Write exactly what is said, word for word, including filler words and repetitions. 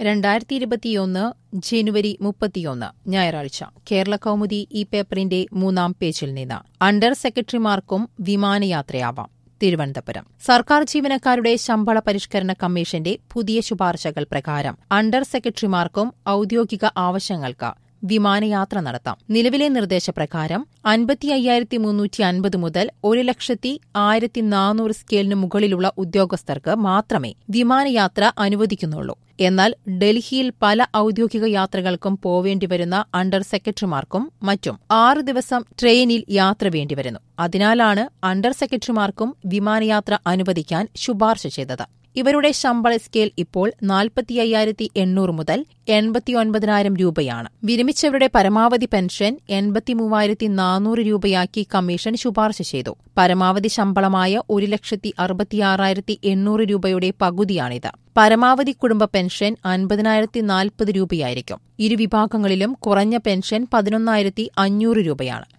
രണ്ടായിരത്തി ഇരുപത്തിയൊന്ന് ജനുവരി മുപ്പത്തിയൊന്ന് ഞായറാഴ്ച കേരള കൗമുദി ഈ പേപ്പറിന്റെ മൂന്നാം പേജിൽ നിന്ന് അണ്ടർ സെക്രട്ടറിമാർക്കും വിമാനയാത്രയാവാം. തിരുവനന്തപുരം സർക്കാർ ജീവനക്കാരുടെ ശമ്പള പരിഷ്കരണ കമ്മീഷന്റെ പുതിയ ശുപാർശകൾ പ്രകാരം അണ്ടർ സെക്രട്ടറിമാർക്കും ഔദ്യോഗിക ആവശ്യങ്ങൾക്ക് വിമാനയാത്ര നടത്താം. നിലവിലെ നിർദ്ദേശപ്രകാരം അൻപത്തി അയ്യായിരത്തി മുന്നൂറ്റി അൻപത് മുതൽ ഒരു ലക്ഷത്തി ആയിരത്തി നാനൂറ് സ്കെയിലിന് മുകളിലുള്ള ഉദ്യോഗസ്ഥർക്ക് മാത്രമേ വിമാനയാത്ര അനുവദിക്കുന്നുള്ളൂ. എന്നാൽ ഡൽഹിയിൽ പല ഔദ്യോഗിക യാത്രകൾക്കും പോവേണ്ടിവരുന്ന അണ്ടർ സെക്രട്ടറിമാർക്കും മറ്റും ആറ് ദിവസം ട്രെയിനിൽ യാത്ര വേണ്ടിവരുന്നു. അതിനാലാണ് അണ്ടർ സെക്രട്ടറിമാർക്കും വിമാനയാത്ര അനുവദിക്കാൻ ശുപാർശ ചെയ്തത്. ഇവരുടെ ശമ്പള സ്കെയിൽ ഇപ്പോൾ നാൽപ്പത്തി അയ്യായിരത്തി എണ്ണൂറ് മുതൽ എൺപത്തിയൊൻപതിനായിരം രൂപയാണ്. വിരമിച്ചവരുടെ പരമാവധി പെൻഷൻ എൺപത്തി മൂവായിരത്തി നാനൂറ് രൂപയാക്കി കമ്മീഷൻ ശുപാർശ ചെയ്തു. പരമാവധി ശമ്പളമായ ഒരു ലക്ഷത്തി അറുപത്തിയാറായിരത്തി എണ്ണൂറ് രൂപയുടെ പകുതിയാണിത്. പരമാവധി കുടുംബ പെൻഷൻ അൻപതിനായിരത്തി നാൽപ്പത് രൂപയായിരിക്കും. ഇരുവിഭാഗങ്ങളിലും കുറഞ്ഞ പെൻഷൻ പതിനൊന്നായിരത്തി അഞ്ഞൂറ് രൂപയാണ്.